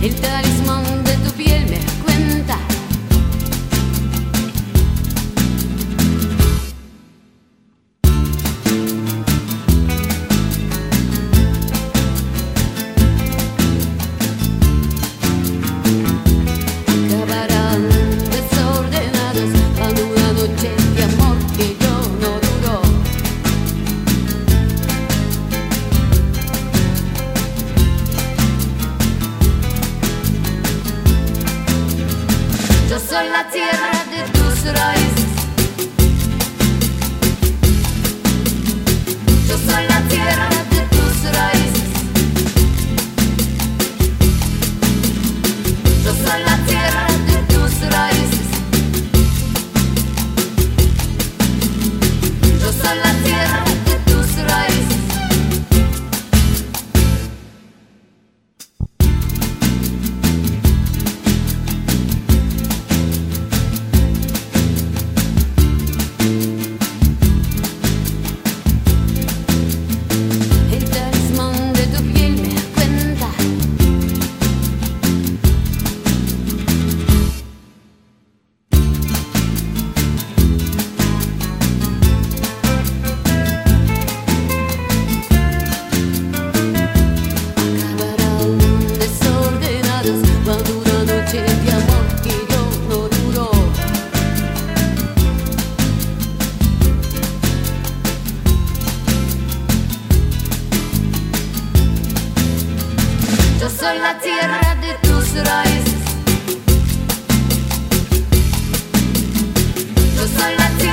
El talismán de tu piel me cuenta. Acabarán desordenados cuando una noche de amor que yo no duró. Yo soy la tierra de tus raíces. Yo soy la tierra de tus raíces. Yo soy la tierra de tus raíces. Yo soy la tierra de tus raíces. El talismán de tu piel me cuenta. Acabarán desordenados cuando una noche de amor que yo no duró. Yo soy la tierra de tus raíces. Yo soy la tierra